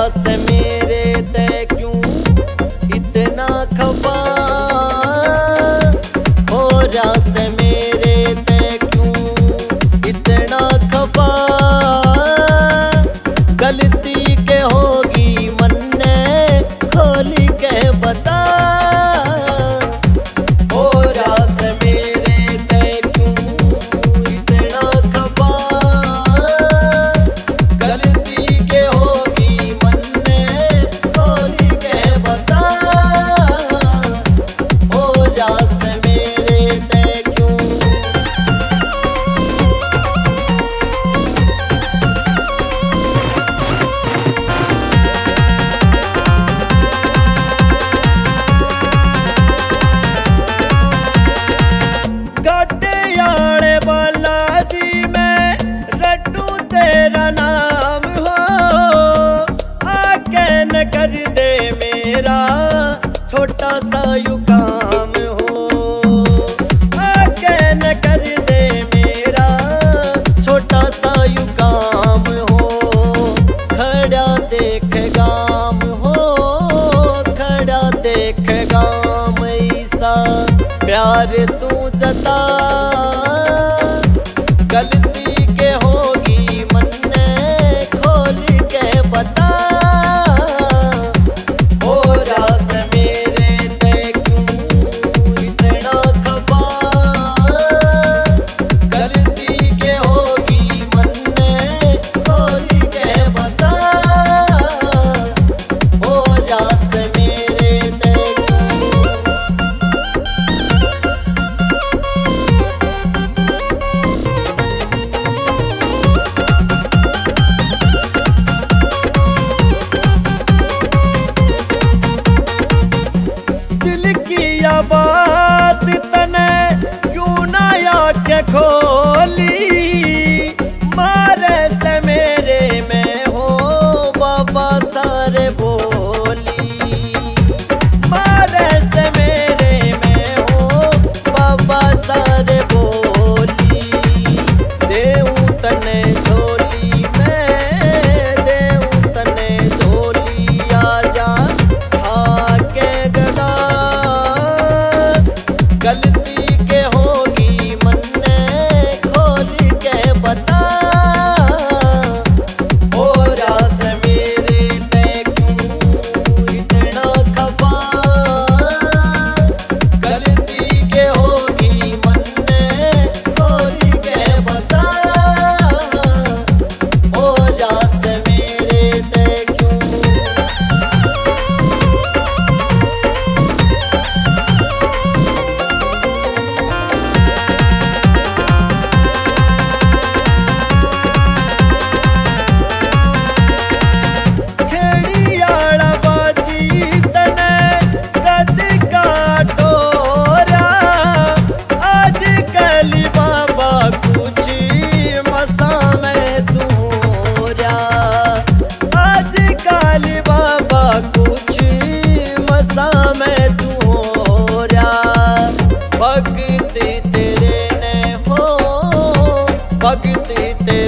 से मेरे ते क्यों इतना खफा, हो रहा से मेरे ते क्यों इतना खफा। गलती के होगी मन्ने खोल के बता, हो रहा से मेरे ते क्यों इतना खफा। गलती के होगी मन्ने खोल के बता, हो रहा से मेरे ते क्यों। गड्डियाले बालाजी में रट्टू तेरा नाम हो, आके न कर दे मेरा छोटा सा यू काम हो। आके न कर दे मेरा छोटा सा यू काम हो। खड़ा देख गाम हो, खड़ा देख गाम ऐसा प्यार तू जता। गलती के होगी मन्ने खोल के बता, हो रहा से मेरे ते क्यों इतना खफा। गलती के होगी मन्ने खोल के बता, हो रहा से मेरे ते क्यों। दिल की या बात तने क्यों ना आके खोली, मारे से मेरे में हो बाबा सारे बोली। मारे से मेरे में हो बाबा सारे बोली। देऊं तने झोली में, देऊं तने झोली आजा आके गदा। गलती के होगी मन्ने खोल के बता, हो रहा से मेरे ते क्यों इतना खफा। गलती के होगी मन्ने खोल के बता, हो रहा से मेरे ते क्यों। खेड़ियाला बाजी तने कद का टोरा। आज कल बाबा कुछ मसा में तोरा। आज कल बाबा कुछ मसा में तोरा। भक्ति तेरे ने हो, भक्ति तेरे